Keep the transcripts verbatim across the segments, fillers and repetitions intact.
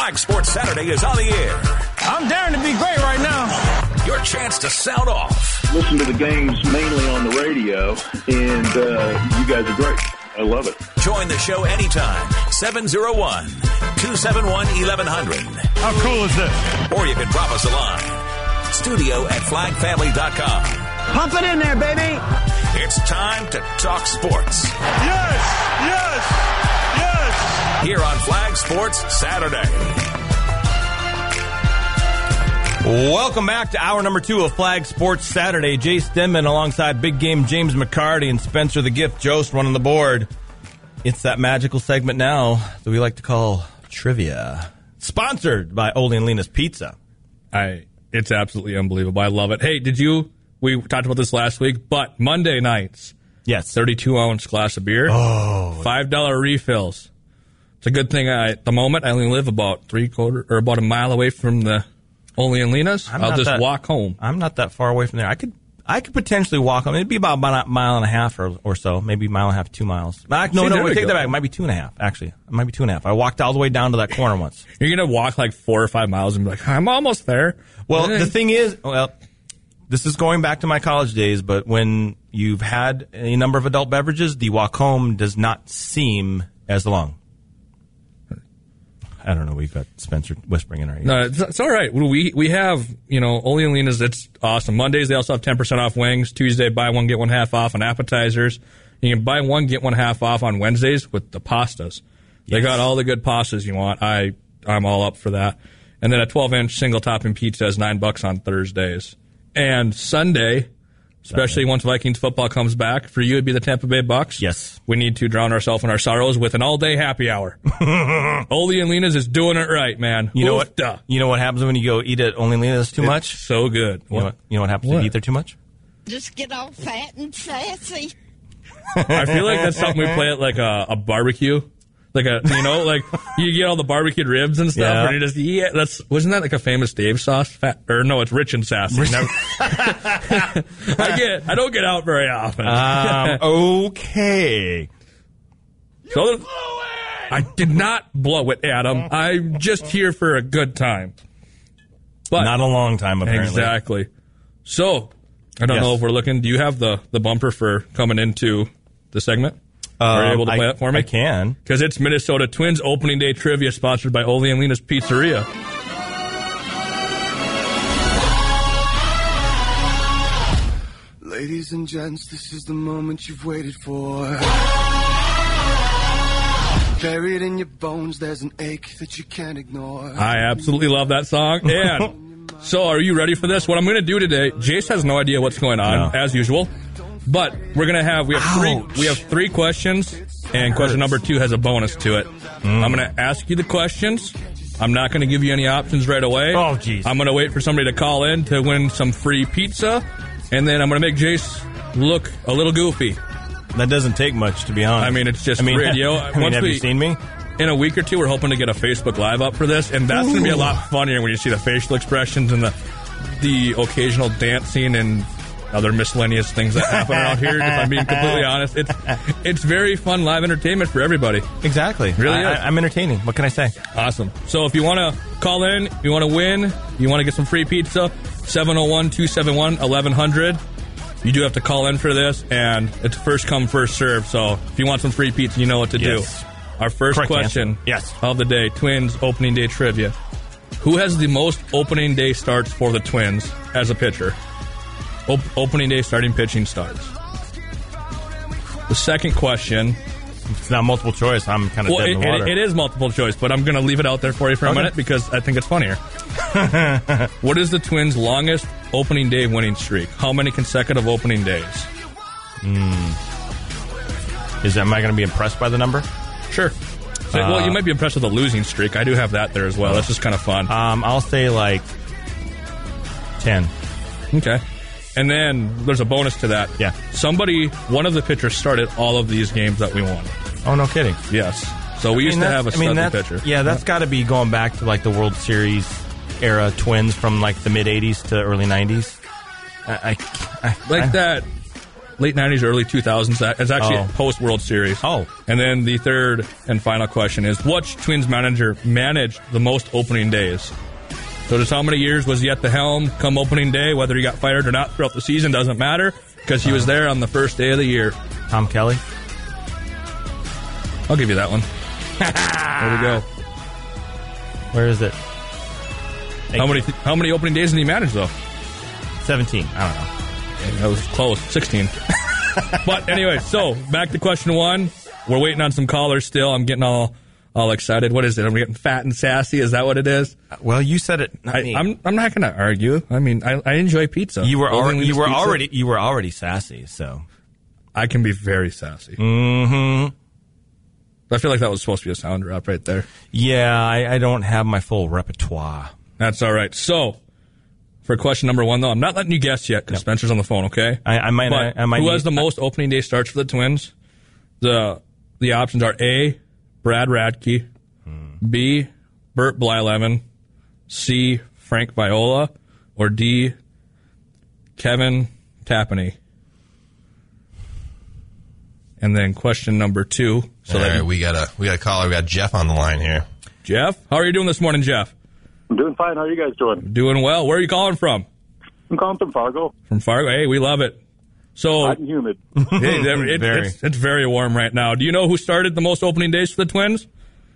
Flag Sports Saturday is on the air. I'm daring to be great right now. Your chance to sound off. Listen to the games mainly on the radio, and uh, you guys are great. I love it. Join the show anytime. seven oh one, two seven one, eleven hundred. How cool is this? Or you can drop us a line. Studio at flag family dot com. Pump it in there, baby. It's time to talk sports. Yes, yes, yes. Here on Flag Sports Saturday. Welcome back to hour number two of Flag Sports Saturday. Jay Stenman alongside Big Game James McCarty and Spencer the Gift Jost running the board. It's that magical segment now that we like to call Trivia. Sponsored by Ole and Lena's Pizza. I It's absolutely unbelievable. I love it. Hey, did you, we talked about this last week, but Monday nights, yes, thirty-two ounce glass of beer, oh, five dollar refills. It's a good thing I, at the moment I only live about three quarter or about a mile away from the Ole and Lena's. I'm I'll not just that- walk home. I'm not that far away from there. I could I could potentially walk home. It'd be about, about a mile and a half or, or so, maybe a mile and a half, two miles. No, See, no, there no, we take go. that back. It might be two and a half, actually. It might be two and a half. I walked all the way down to that corner once. You're going to walk like four or five miles and be like, I'm almost there. Well, Eh. the thing is, well, this is going back to my college days, but when you've had a number of adult beverages, the walk home does not seem as long. I don't know. We've got Spencer whispering in our ear. No, it's, it's all right. We we have, you know, Ole and Lena's. It's awesome. Mondays, they also have ten percent off wings. Tuesday, buy one, get one half off on appetizers. You can buy one, get one half off on Wednesdays with the pastas. They Yes. got all the good pastas you want. I, I'm all up for that. And then a twelve inch single topping pizza is nine bucks on Thursdays. And Sunday, especially Sunday. once Vikings football comes back, for you it'd be the Tampa Bay Bucks. Yes. We need to drown ourselves in our sorrows with an all-day happy hour. Ole and Lena's is doing it right, man. You know what? Oofda. You know what happens when you go eat at Only Lena's too It's much? so good. You know what, you know what happens What? if you eat there too much? Just get all fat and sassy. I feel like that's something we play at like a, a barbecue. Like a, you know, like you get all the barbecued ribs and stuff, Yeah. and you just yeah. That's wasn't that like a famous Dave sauce? Fat, or no, it's Rich and Sassy. Never- I get, I don't get out very often. Um, okay. So I did not blow it, Adam. I'm just here for a good time. But Not a long time, apparently. exactly. So I don't Yes. know if we're looking. Do you have the the bumper for coming into the segment? Are you Um, able to play I, it for me? I can. Because it's Minnesota Twins opening day trivia sponsored by Ole and Lena's Pizzeria. Ladies and gents, this is the moment you've waited for. Buried in your bones, there's an ache that you can't ignore. I absolutely love that song. And so are you ready for this? What I'm going to do today, Jace has no idea what's going on, No. as usual. But we're going to have, we have Ouch. three we have three questions, and question number two has a bonus to it. Mm. I'm going to ask you the questions. I'm not going to give you any options right away. Oh, jeez. I'm going to wait for somebody to call in to win some free pizza, and then I'm going to make Jace look a little goofy. That doesn't take much, to be honest. I mean, it's just I mean, radio. I mean, Once have we- you seen me? In a week or two, we're hoping to get a Facebook Live up for this, and that's going to be a lot funnier when you see the facial expressions and the the occasional dancing and other miscellaneous things that happen around here. If I'm being completely honest, it's it's very fun live entertainment for everybody. Exactly. Really I, is. I, I'm entertaining. What can I say? Awesome. So if you want to call in, you want to win, you want to get some free pizza, seven oh one, two seven one, eleven hundred. You do have to call in for this, and it's first come, first serve. So if you want some free pizza, you know what to Yes. do. Our first Correct question answer. Yes. of the day, Twins opening day trivia. Who has the most opening day starts for the Twins as a pitcher? Op- opening day starting pitching starts. The second question. It's not multiple choice. I'm kind of Well, dead it, in the water. it, it is multiple choice, but I'm going to leave it out there for you for a Okay. minute because I think it's funnier. What is the Twins' longest opening day winning streak? How many consecutive opening days? Is am I going to be impressed by the number? Sure. So, well, Uh, you might be impressed with the losing streak. I do have that there as well. That's just kind of fun. Um, I'll say like ten. Okay. And then there's a bonus to that. Yeah. Somebody, one of the pitchers started all of these games that we won. Oh, no kidding. Yes. So we used to have a I mean, starting that's, pitcher. Yeah, that's got to be going back to like the World Series era Twins from like the mid eighties to early nineties. I, I, I Like I, that late nineties, early two thousands. It's actually Oh. post-World Series. Oh. And then the third and final question is, which Twins manager managed the most opening days? So just how many years was he at the helm come opening day? Whether he got fired or not throughout the season doesn't matter because he was there on the first day of the year. Tom Kelly? I'll give you that one. There we go. Where is it? How many How many opening days did he manage, though? seventeen. I don't know. That was close. sixteen. But anyway, so back to question one. We're waiting on some callers still. I'm getting all all excited. What is it? Am I getting fat and sassy? Is that what it is? Well, you said it. Not I, me. I'm I'm not going to argue. I mean, I, I enjoy pizza. You were Golden already, Wings you were pizza. already you were already sassy. So I can be very sassy. mm-hmm. I feel like that was supposed to be a sound drop right there. Yeah, I, I don't have my full repertoire. That's all right. So, for question number one, though, I'm not letting you guess yet because No. Spencer's on the phone, okay? I, I might. But I, I might who need- has the most opening day starts for the Twins? The the options are A, Brad Radke, Hmm. B, Bert Blyleven, C, Frank Viola, or D, Kevin Tapani. And then question number two. So All that right, you- we got a we got a caller. We got Jeff on the line here. Jeff, how are you doing this morning, Jeff? I'm doing fine. How are you guys doing? Doing well. Where are you calling from? I'm calling from Fargo. From Fargo. Hey, we love it. So Hot and humid. Hey, it, Very. it's, it's very warm right now. Do you know who started the most opening days for the Twins?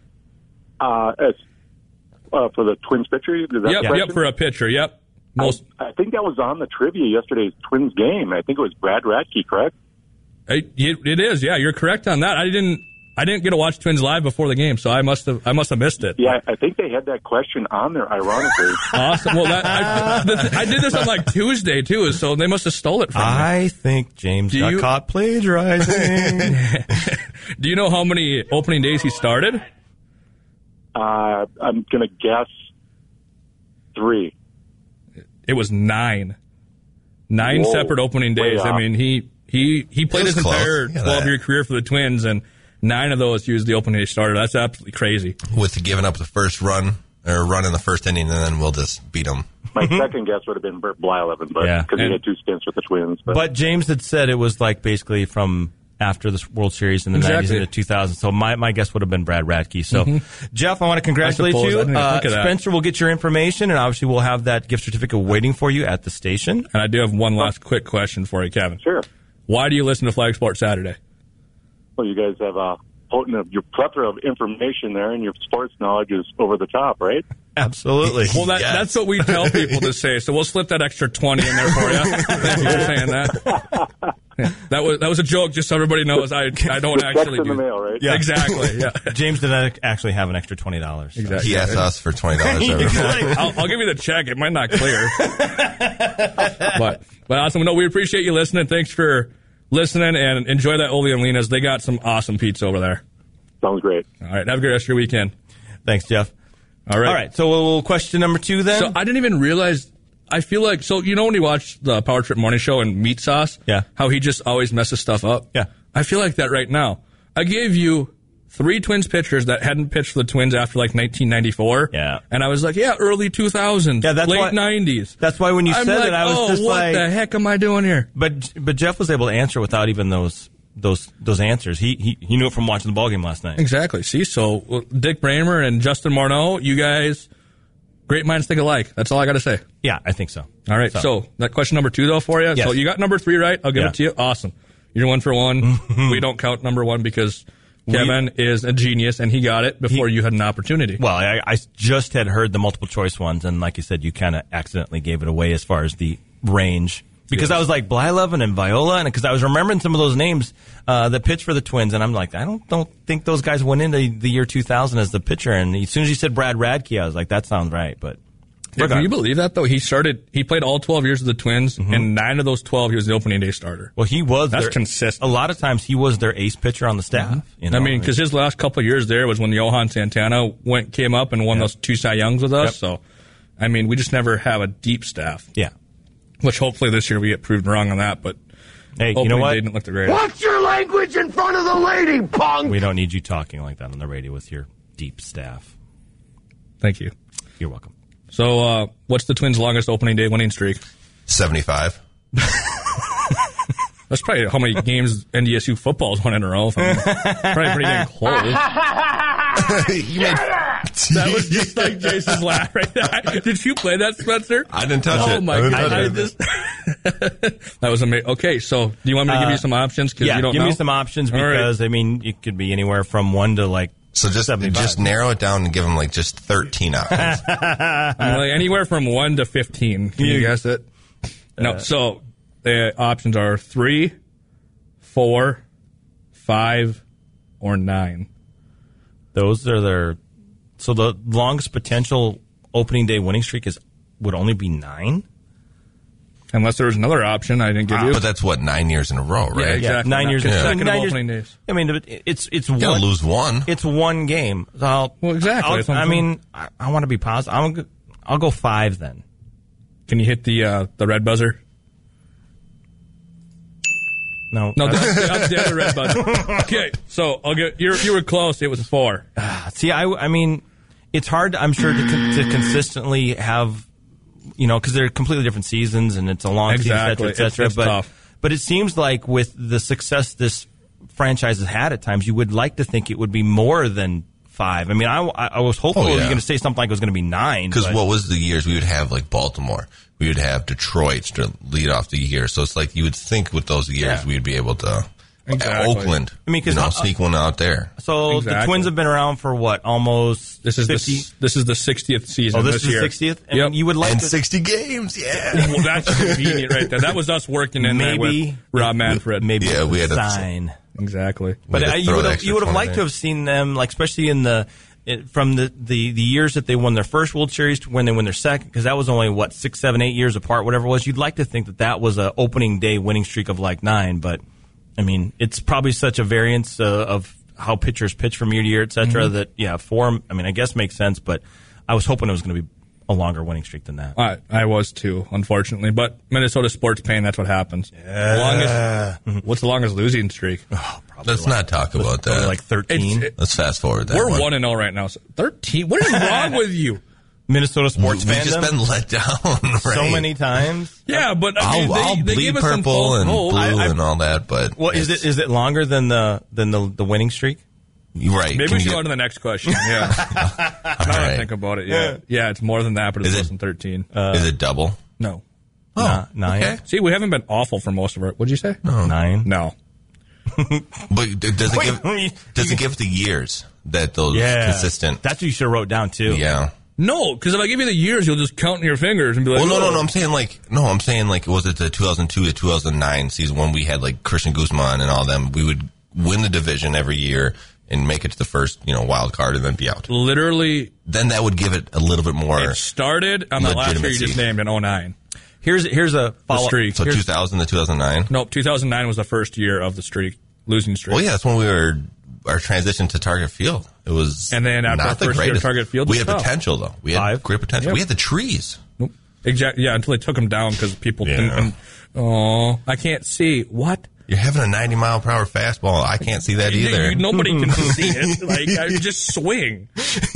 Uh, as, uh, for the Twins pitcher? Is that Yep, the question? yep, for a pitcher, yep. Most, I, I think that was on the trivia yesterday's Twins game. I think it was Brad Radke, correct? it, it is, yeah, you're correct on that. I didn't I didn't get to watch Twins live before the game, so I must have I must have missed it. Yeah, I think they had that question on there, ironically. Awesome. Well, that, I, the, I did this on like Tuesday, too, so they must have stole it from me. I think James Do got you- caught plagiarizing. Do you know how many opening days he started? Uh, I'm going to guess three. It was nine. Nine Whoa, separate opening way days. I off. mean, he he he played was his close. entire Yeah, twelve-year that- career for the Twins, and nine of those he was the opening day starter. That's absolutely crazy. With giving up the first run or run in the first inning, and then we'll just beat them. My second guess would have been Bert Blyleven, but Yeah. because he And- had two stints with the Twins. But, But James had said it was like basically from after the World Series in the Exactly. nineties into two thousand. So my, my guess would have been Brad Radke. So, Jeff, I want to congratulate I suppose. you. I didn't even Uh, think of that. Spencer will get your information, and obviously we'll have that gift certificate waiting for you at the station. And I do have one last quick question for you, Kevin. sure. Why do you listen to Flag Sports Saturday? Well, you guys have a potent, your plethora of information there, and your sports knowledge is over the top, right? Absolutely. Well, that, Yes. that's what we tell people to say. So we'll slip that extra twenty in there for you. Thank you for saying that. Yeah, that was that was a joke, just so everybody knows. I I don't Check's actually in do the mail, right? Yeah. Exactly. Yeah. James did not actually have an extra twenty dollars. So. Exactly. He asked us for twenty dollars every I'll, I'll give you the check. It might not clear, but but awesome. No, we appreciate you listening. Thanks for listening and enjoy that Ole and Lena's. They got some awesome pizza over there. Sounds great. All right, have a great rest of your weekend. Thanks, Jeff. All right. All right, so we'll, question number two then. So I didn't even realize. I feel like so you know when you watch the Power Trip Morning Show and Meat Sauce, Yeah. how he just always messes stuff up. Yeah. I feel like that right now. I gave you three Twins pitchers that hadn't pitched for the Twins after like nineteen ninety-four. Yeah. and I was like, yeah, early two thousands, Yeah, that's late why- nineties. That's why when you I'm said like, it, I was oh, just what like, the heck am I doing here? but but Jeff was able to answer without even those those those answers. He he he knew it from watching the ballgame last night. Exactly. See, so well, Dick Bramer and Justin Morneau, you guys, great minds think alike. That's all I got to say. Yeah, I think so. All right. So, that question number two, though, for you. Yes. So you got number three right. I'll give Yeah. it to you. Awesome. You're one for one. We don't count number one because Kevin is a genius and he got it before He- you had an opportunity. Well, I, I just had heard the multiple choice ones, and like you said, you kind of accidentally gave it away as far as the range. Because I was like Blyleven and Viola, and because I was remembering some of those names uh, that pitched for the Twins, and I'm like, I don't don't think those guys went into the year two thousand as the pitcher. And as soon as you said Brad Radke, I was like, that sounds right. But Yeah, can you believe that, though? He started, he played all twelve years with the Twins, Mm-hmm. and nine of those twelve, he was the opening day starter. well, he was That's their, consistent. A lot of times, he was their ace pitcher on the staff. You know? I mean, because his last couple of years there was when Johan Santana went came up and won Yep. those two Cy Youngs with us. Yep. So, I mean, we just never have a deep staff. yeah. Which hopefully this year we get proved wrong on that, but Hey, you opening know what? day didn't look the greatest. Watch your language in front of the lady, punk! We don't need you talking like that on the radio with your deep staff. Thank you. You're welcome. So, uh, what's the Twins' longest opening day winning streak? seventy-five. That's probably how many games N D S U football's won in a row. Probably pretty dang close. you made, that was just like Jason's laugh right there. Did you play that, Spencer? I didn't touch oh it. Oh, my I God. touch I it. just, that was amazing. Okay, so do you want me to give you some options? Cause yeah, you don't give know? me some options because, right. I mean, it could be anywhere from one to like So just seventy-five. just narrow it down and give them like just thirteen options. I'm like anywhere from one to fifteen. Can you, you guess it? Uh, no, so the options are three, four, five, or nine. Those are their. So the longest potential opening day winning streak is would only be nine, unless there was another option I didn't give ah, you. But that's what nine years in a row, right? Yeah, exactly. Nine years. Yeah. Nine nine years. Opening days. I mean, it's it's You one. gotta lose one. It's one game. So I'll, well, exactly. I'll, I mean, I, I want to be positive. I'm. Go, I'll go five then. Can you hit the uh, the red buzzer? No, no, that's, that's the other red buzzer. Okay, so I'll get you. You were close. It was four. See, I, I mean, it's hard. I'm sure to, con- to consistently have, you know, because they're completely different seasons and it's a long exactly. season, et cetera, et cetera. It's, it's but tough. but it seems like with the success this franchise has had at times, you would like to think it would be more than five. I mean, I, I was hopeful oh, yeah. you were going to say something like it was going to be nine. Because what was the years we would have like Baltimore, we would have Detroit to lead off the year. So it's like you would think with those years yeah. we'd be able to. Exactly. Oakland, I mean, cause you know, uh, sneak one out there. So exactly. the Twins have been around for what, almost this is fifty? The, this is the sixtieth season. Oh, this, this is year. the sixtieth. I yep. mean, you would like and to, sixty games, yeah. Well, that's convenient right there. That was us working in maybe there with Rob Manfred. Maybe yeah, we had sign. A, exactly. But uh, you would have, you would have liked there. to have seen them, like especially in the it, from the, the, the years that they won their first World Series to when they won their second, because that was only what six, seven, eight years apart, whatever it was. You'd like to think that that was a opening day winning streak of like nine, but I mean, it's probably such a variance uh, of how pitchers pitch from year to year, et cetera, mm-hmm. that yeah, four. I mean, I guess makes sense, but I was hoping it was going to be a longer winning streak than that. I, I was too, unfortunately. But Minnesota sports pain, that's what happens. Yeah. Longest, what's the longest losing streak? Oh, Let's like, not talk about that. Like thirteen. It, Let's fast forward that. We're one. one and zero right now. So thirteen. What is wrong with you? Minnesota sports We've fandom? just been let down, right? So many times. Yeah, but I mean, I'll, they, I'll they bleed gave us some purple and hope. blue I, I, and all that, but well, is it is it longer than the than the, the winning streak? Right. Maybe Can we should get, go on to the next question. Yeah. now that I think about it, yeah. Yeah, it's more than that, but it's less than thirteen. Uh, is it double? No. Oh, Nah, nine. Okay. See, we haven't been awful for most of our. What'd you say? No. Nine. No. But does it give Wait, does it give the years that those Yeah. consistent? That's what you should have wrote down too. Yeah. No, because if I give you the years, you'll just count in your fingers and be like, Well, no, no, "Oh." no. I'm saying like no. I'm saying like was it the two thousand two to two thousand nine season when we had like Christian Guzman and all them? We would win the division every year and make it to the first, you know, wild card and then be out. Literally, Then that would give it a little bit more. it started on the last year you legitimacy. just named in oh nine. Here's here's a The follow streak. So two thousand to two thousand nine. Nope, two thousand nine was the first year of the streak, losing streak. Well, yeah, that's when we were our transition to Target Field. It was And then after not our the first year greatest. Target Field we was had tough. potential though. We had Five. great potential. Yep. We had the trees. Nope. Exactly. Yeah, until they took them down because people Yeah. didn't. Oh, I can't see. What? You're having a ninety mile per hour fastball. I can't see that either. You- nobody can see it. Like, I just swing.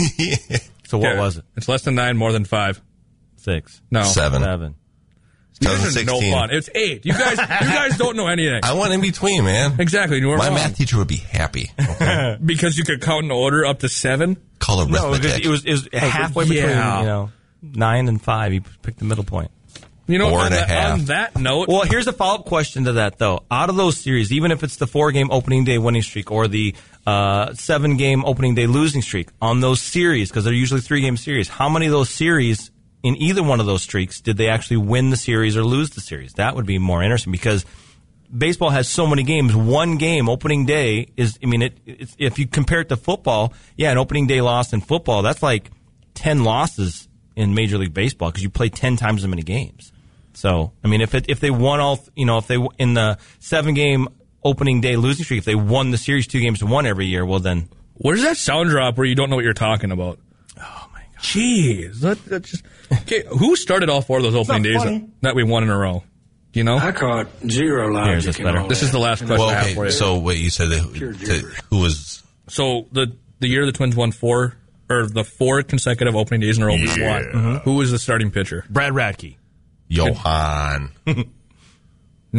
So what Yeah. was it? It's less than nine, more than five. Six. No. Seven. Seven. You guys are no twenty sixteen. fun. It's eight. You guys, you guys don't know anything. I went in between, man. Exactly. You were My wrong. math teacher would be happy. Okay. Because you could count in order up to seven. Call No, it was, arithmetic. it was it was halfway between yeah. you know nine and five. You picked the middle point. You know, Four on, and a that, half. on that note, Well, here's a follow up question to that though. Out of those series, even if it's the four game opening day winning streak or the uh, seven game opening day losing streak, on those series because they're usually three game series, how many of those series in either one of those streaks did they actually win the series or lose the series? That would be more interesting because baseball has so many games. One game opening day is, I mean, it, it's, if you compare it to football, yeah, an opening day loss in football, that's like ten losses in Major League Baseball because you play ten times as many games. So, I mean, if it, if they won all, you know, if they in the seven game opening day losing streak, if they won the series two games to one every year, well then, where's that sound drop where you don't know what you're talking about? oh my god, Jeez, that, that just okay. Who started all four of those opening days that, that we won in a row? Do you know? I caught zero logic. Here's this in better. all This that. is the last question well, I have okay, for you. so wait, you said that, Pure that gibberish. who was So the the year the Twins won four or the four consecutive opening days in a row we Yeah. won. Mm-hmm. Who was the starting pitcher? Brad Radke. Johan? No,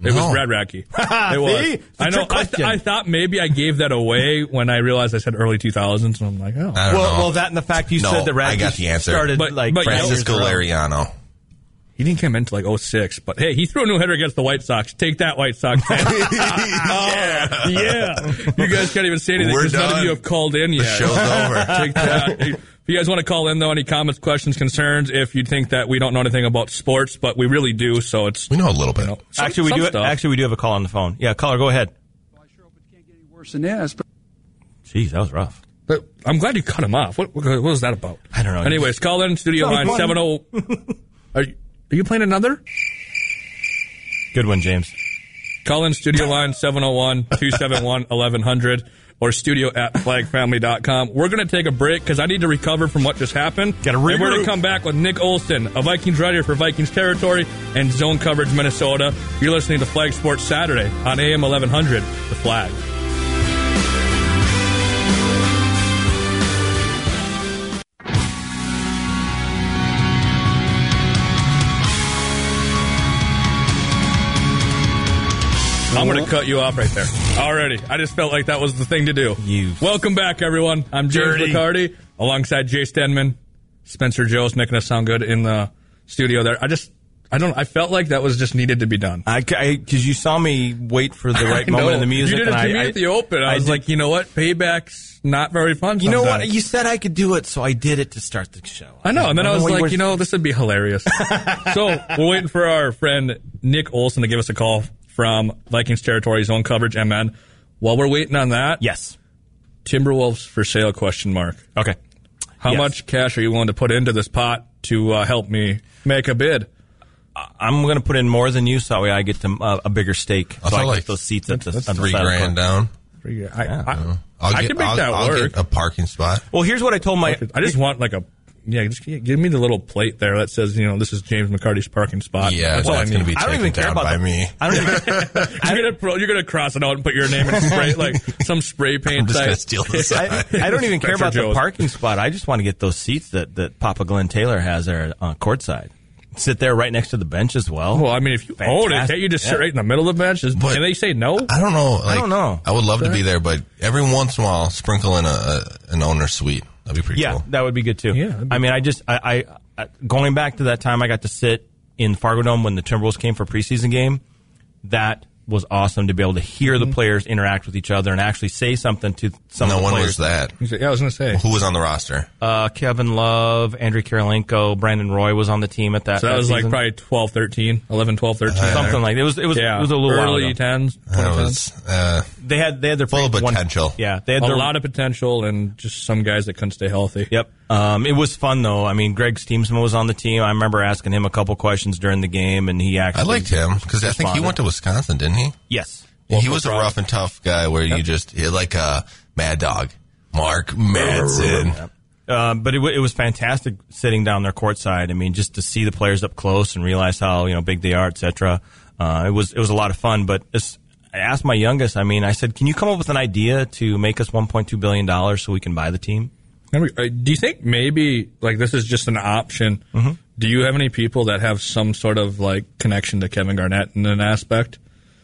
It No. was Brad Radke. It was. See? It's a I know. trick I, th- question. I thought maybe I gave that away when I realized I said early two thousands, and I'm like, oh. I don't Well, know. well, that and the fact you No, said that Radke I got the answer. started But- like but you know- Francisco Lariano. He didn't come into like oh six, but hey, he threw a no-hitter against the White Sox. Take that, White Sox fans. Oh, yeah. You guys can't even say anything We're because none of done. you have called in yet. The show's over. Take that. If you guys want to call in, though, any comments, questions, concerns, if you think that we don't know anything about sports, but we really do, so it's... We know a little bit. You know, some- Actually, we some do. stuff. Actually, we do have a call on the phone. Yeah, caller, go ahead. Worse than this, but Jeez, that was rough. But I'm glad you cut him off. What, what, what was that about? I don't know. Anyways, call in studio line Sounds seven oh... Are you, are you playing another? Good one, James. Call in studio line seven oh one, two seven one, eleven hundred or studio at flag family dot com. We're going to take a break because I need to recover from what just happened. Gotta and we're going regroup. to come back with Nick Olson, a Vikings writer for Vikings Territory and Zone Coverage Minnesota. You're listening to Flag Sports Saturday on A M eleven hundred, The Flag. I'm going to cut you off right there. Already. I just felt like that was the thing to do. You- Welcome back, everyone. I'm James Dirty. McCarty, alongside Jay Stenman, Spencer Joe's making us sound good in the studio there. I just, I don't, I felt like that was just needed to be done. I because you saw me wait for the right I moment know. in the music. You did it and to I, me I- at the open. I, I was did- like, you know what? Payback's not very fun You know what? sometimes. You said I could do it, so I did it to start the show. I know, and then I was don't know what like, you know, this would be hilarious. So we're waiting for our friend Nick Olson to give us a call from Vikings Territory Zone Coverage M N. While we're waiting on that, Yes. Timberwolves for sale? Question mark. Okay. How Yes. much cash are you willing to put into this pot to uh, help me make a bid? I'm going to put in more than you, so that way I get to, uh, a bigger stake. I'll so I throw get like those seats at the, That's on the three side of the grand court. down. I, I, I'll I get, can make I'll, that I'll work. get a parking spot. Well, here's what I told my. I just want like a yeah. Just g- give me the little plate there that says, you know, this is James McCarty's parking spot. Yeah, that's all I that's need. going to be I don't taken even care down about by the- me. I don't even. you're gonna pro, you're gonna cross it out and put your name and spray like some spray paint. I'm just type. going to steal this. I, I don't even care Spencer about the Joe's. parking spot. I just want to get those seats that, that Papa Glenn Taylor has there on courtside. Sit there right next to the bench as well. Well, I mean, if you own it, Fantastic. can't you just sit Yeah. right in the middle of the bench? Is, But- can they say no? I don't know. Like, don't know. I would love to be there, but every once in a while, sprinkle in a, a an owner suite. That'd be pretty Yeah, cool. that would be good too. Yeah, that'd be I mean, I just, I, I, I, going back to that time I got to sit in Fargo Dome when the Timberwolves came for a preseason game, that was awesome to be able to hear the players interact with each other and actually say something to some No of the one players. was that. Yeah, I was gonna say. Who was on the roster? Uh, Kevin Love, Andrei Karolinko, Brandon Roy was on the team at that. So that was like season. probably twelve, thirteen, eleven, twelve, thirteen. something like it was. It was. Yeah, It was a little while early ago. tens. That was uh, They had they had their Full of one- potential. yeah, they had A their, lot of potential and just some guys that couldn't stay healthy. Yep. Um, it was fun though. I mean, Greg Steamsman was on the team. I remember asking him a couple questions during the game, and he I actually liked him because I think he responded. went to Wisconsin, didn't he? Yes. he was a rough and tough guy where you just he like a Mad Dog, Mark Madsen. Uh, but it, w- it was fantastic sitting down there courtside. I mean, just to see the players up close and realize how you know big they are, et cetera. Uh, it was it was a lot of fun. But it's, I asked my youngest. I mean, I said, "Can you come up with an idea to make us one point two billion dollars so we can buy the team?" Uh, Do you think maybe like this is just an option? Mm-hmm. Do you have any people that have some sort of like connection to Kevin Garnett in an aspect?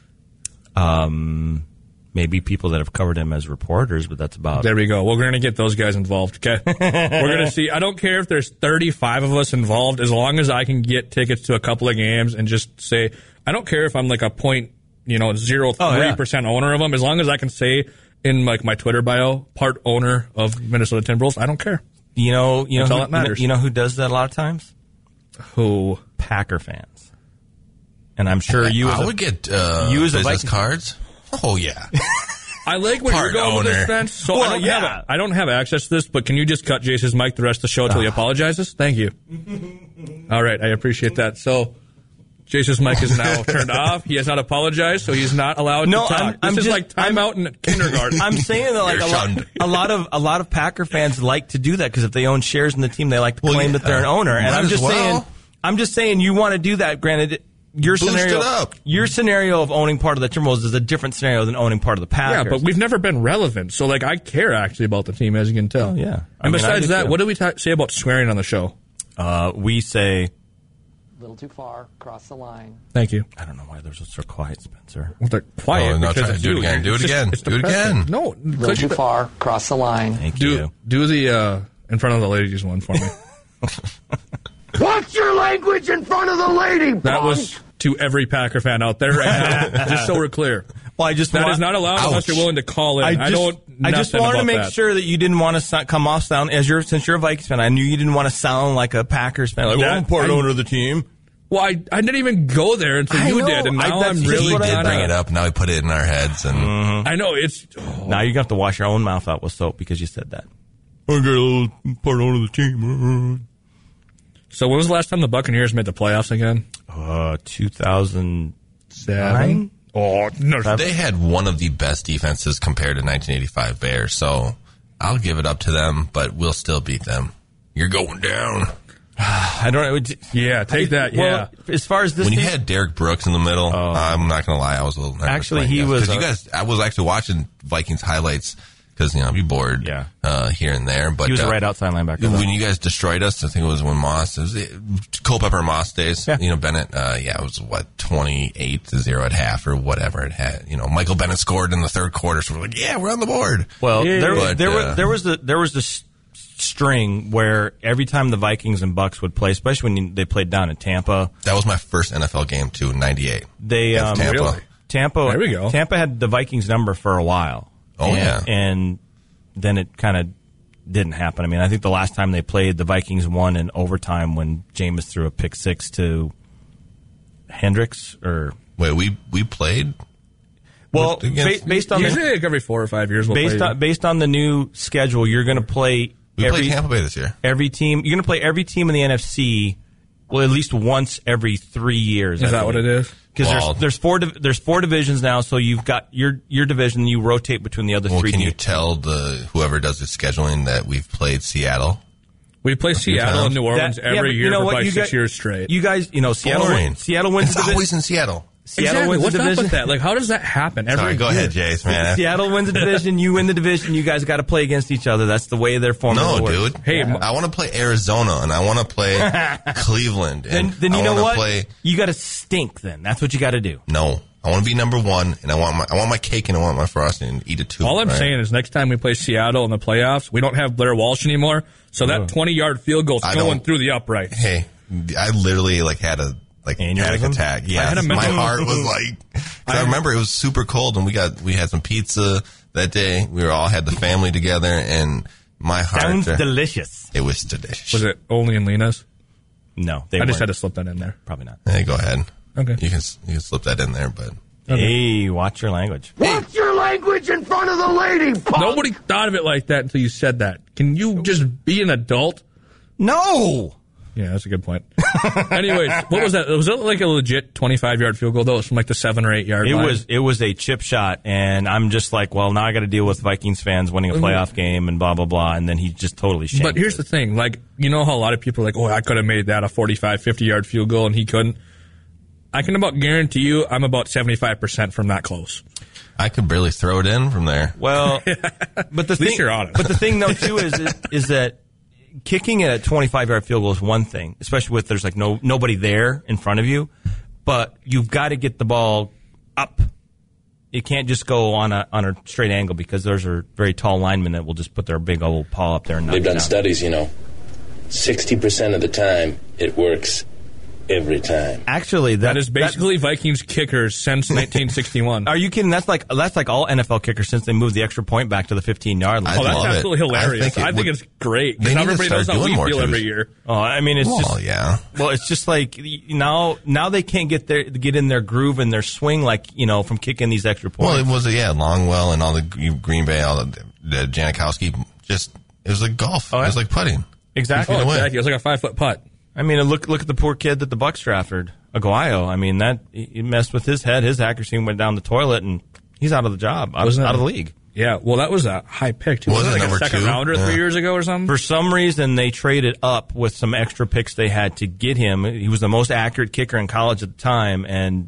Um, maybe people that have covered him as reporters, but that's about. There we go. We're going to get those guys involved. Okay, we're going to see. I don't care if there's thirty-five of us involved, as long as I can get tickets to a couple of games and just say. I don't care if I'm like a point, you know, zero Oh, three yeah. percent owner of them, as long as I can say in like my Twitter bio, part owner of Minnesota Timberwolves. I don't care. You know, you know, That's who, all that matters. You know, you know who does that a lot of times? Who? Packer fans. And I'm sure you. I as a- would get uh, you as a business Viking- cards. Oh yeah. I like where Part you're going with owner. this, Spence. So Well, I don't yeah. have I don't have access to this, but can you just cut Jace's mic the rest of the show until he apologizes? Thank you. All right, I appreciate that. So Jace's mic is now turned off. He has not apologized, so he's not allowed No, to talk. I'm- this I'm is just- like timeout in kindergarten. I'm saying that like You're a lot, shunned. a lot of a lot of Packer fans like to do that because if they own shares in the team, they like to Well, claim yeah. that they're an owner. And Might I'm as just well. saying, I'm just saying, you want to do that. Granted, your Boost scenario, it up. your scenario of owning part of the Timberwolves is a different scenario than owning part of the yeah, Packers. but we've never been relevant, so like I care actually about the team, as you can tell. Oh, yeah. I And mean, I besides do that, too. what do we ta- say about swearing on the show? uh, we say little too far, cross the line. Thank you. I don't know why they're so quiet, Spencer. Well, they're quiet Oh, no, because try- it's do it you. again, do it It's just- again, it's do it depressing. again. No, Little because too you- far, cross the line. Thank do you. do the uh, in front of the ladies one for me. Watch your language in front of the lady, That was to every Packer fan out there right now, just so we're clear. Well, I just That want, is not allowed unless you're willing to call in. I, I just, don't. I just nothing wanted to about make that. sure that you didn't want to so- come off sound as you're since you're a Vikings fan. I knew you didn't want to sound like a Packers fan. Like, well, That- I'm part I- owner of the team. Well, I, I didn't even go there until I you know. did, and I- now that's I'm just really He what I did kinda- bring it up. Now he put it in our heads, and I know it's. Oh, Now you're gonna have to wash your own mouth out with soap because you said that. I got a little part owner of the team. so when was the last time the Buccaneers made the playoffs again? Uh, two thousand Seven. Oh no! they had one of the best defenses compared to nineteen eighty-five Bears. So I'll give it up to them, but we'll still beat them. You're going down. I don't know. Yeah, take that. Well, Yeah. as far as this When you team- had Derek Brooks in the middle, I'm not going to lie, I was a little nervous. Actually, playing he against- was, 'cause you uh, guys. I was actually watching Vikings highlights because you know I'd be bored. Yeah. uh, here and there. But he was uh, a right outside linebacker. though. When you guys destroyed us, I think it was when Moss, it was it, Culpepper and Moss days. Yeah. You know, Bennett. Uh, yeah, it was what twenty-eight to zero at half or whatever it had. You know, Michael Bennett scored in the third quarter, so we're like, yeah, we're on the board. Well, there, But, there, uh, was, there was the there was this string where every time the Vikings and Bucks would play, especially when you, they played down in Tampa, That was my first N F L game too, in ninety-eight. they um, Against Tampa. really? Tampa. There we go. Tampa had the Vikings number for a while. Oh, and, yeah. and then it kind of didn't happen. I mean, I think the last time they played, the Vikings won in overtime when Jameis threw a pick six to Hendricks. Or Wait, we we played. well, ba- Against- based on Usually, the, like every four or five years, we'll based play. on based on the new schedule, you're going to play We every played Tampa Bay this year. every team. You're going to play every team in the N F C. Well, at least once every three years. Is that what it is? Because Well- there's there's four div- there's four divisions now, so you've got your your division. You rotate between the other Well, three. can you teams. tell the whoever does the scheduling that we've played Seattle? We play Seattle and New Orleans That- yeah, every but year you know for what? like You six got- years straight. You guys, you know, Seattle Boring. wins, Seattle wins It's the division. always in Seattle. Seattle exactly. wins What's the up division. with that? Like, how does that happen every Sorry, go year? ahead, Jace, man. Seattle wins the division. You win the division. You guys got to play against each other. That's the way their formula No, works. dude. Hey, I want to play Arizona and I want to play Cleveland. Then, And then you I know wanna what? Play, You got to stink. Then that's what you got to do. no, I want to be number one, and I want my I want my cake and I want my frosting and eat it too. All I'm right? saying is next time we play Seattle in the playoffs, we don't have Blair Walsh anymore, so that twenty-yard field goal's I going don't- through the uprights. Hey, I literally like had a like panic Aneurysm? attack. I Yeah, had a my mental- heart was like. 'Cause I remember it was super cold, and we got we had some pizza that day. We were all had the family together, and my heart. Sounds uh, delicious. it was delicious. Was it only in Lena's? No, they I just weren't. had to slip that in there. Probably not. Hey, go ahead. Okay. You can you can slip that in there, but Hey, watch your language. Watch your language in front of the lady, punk. Nobody thought of it like that until you said that. Can you just be an adult? No. Yeah, that's a good point. Anyways, what was that? Was it like a legit twenty-five yard field goal though? It was from like the seven or eight yard It line. was it was a chip shot, and I'm just like, well, now I got to deal with Vikings fans winning a playoff game and blah blah blah, and then he just totally shanked But here's it. the thing, like, you know how a lot of people are like, oh, I could have made that a forty-five, fifty yard field goal and he couldn't? I can about guarantee you I'm about seventy-five percent from that close. I could barely throw it in from there. Well, but the least thing, you're honest. but the thing though too is is, is that kicking it at twenty-five yard field goal is one thing, especially with there's like no nobody there in front of you, but you've got to get the ball up. It can't just go on a on a straight angle because those are very tall linemen that will just put their big old paw up there and knock They've it done down. studies, you know. sixty percent of the time, it works every time. Actually, that, That is basically Vikings kickers since nineteen sixty-one. Are you kidding? That's like that's like all N F L kickers since they moved the extra point back to the fifteen yard line. I Oh, that's love it. absolutely hilarious. I think it I think would- it's great. They Because need to everybody knows start how we doing more, feel too. every year. Oh, I mean, it's Well, just yeah. well, it's just like now now they can't get their get in their groove and their swing like you know from kicking these extra Well, points. it was yeah, Longwell and all the Green Bay, all the, the Janikowski. Just it was like golf. Oh, yeah. It was like putting. exactly. Oh, Either way. exactly. It was like a five foot putt. I mean, look look at the poor kid that the Bucks drafted, Aguayo. I mean, that he messed with his head. His accuracy went down the toilet, and he's out of the job, out, Wasn't out it- of the league. Yeah, well, that was a high pick, too. Was Wasn't it it like number a second two? rounder Yeah. three years ago or something? For some reason, they traded up with some extra picks they had to get him. He was the most accurate kicker in college at the time, and